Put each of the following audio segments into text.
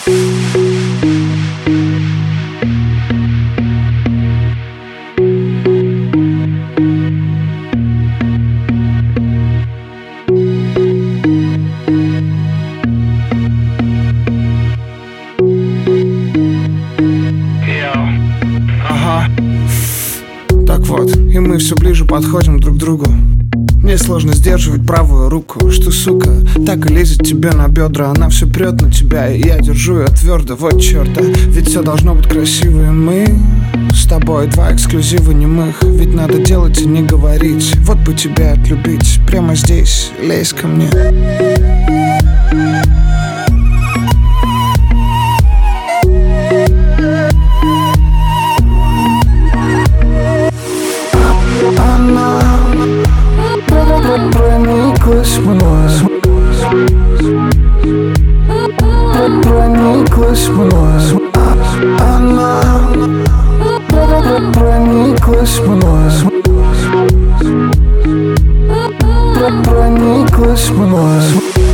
Так вот, и мы все ближе подходим друг к другу. Мне сложно сдерживать правую руку, что, сука, так и лезет тебе на бедра. Она все прет на тебя, и я держу ее твердо. Вот черта, ведь все должно быть красиво. И мы с тобой два эксклюзива немых. Ведь надо делать и не говорить. Вот бы тебя отлюбить, прямо здесь, лезь ко мне. Прониклась мной, прониклась мной. Она прониклась мной, прониклась мной.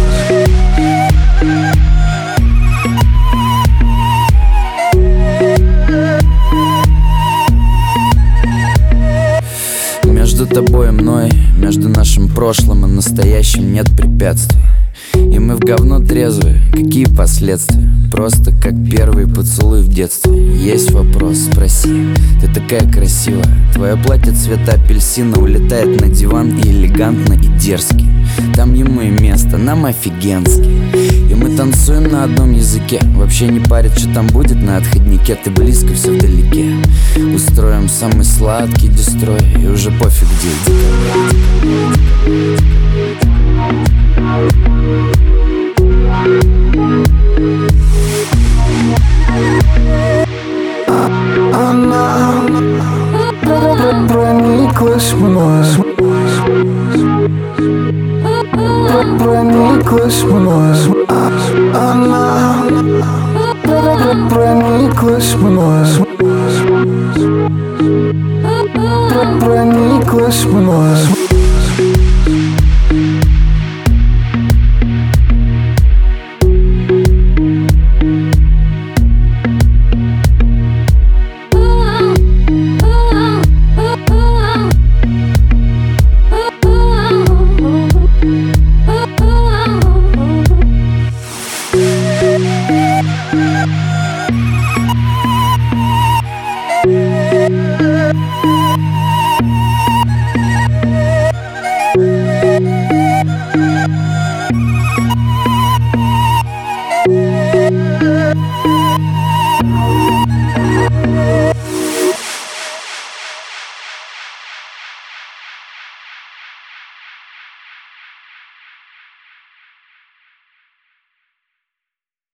Между тобой и мной, между нашим прошлым и настоящим нет препятствий. И мы в говно трезвые, какие последствия? Просто как первый поцелуй в детстве. Есть вопрос, спроси. Ты такая красивая. Твое платье цвета апельсина улетает на диван и элегантно, и дерзкий. Там ему и место, нам офигенски. И мы танцуем на одном языке. Вообще не парит, что там будет на отходнике. Ты близко, все вдалеке. Устроим самый сладкий дестрой. И уже пофиг где. Она прониклась мной, прониклась мной. Она прониклась мной, прониклась мной.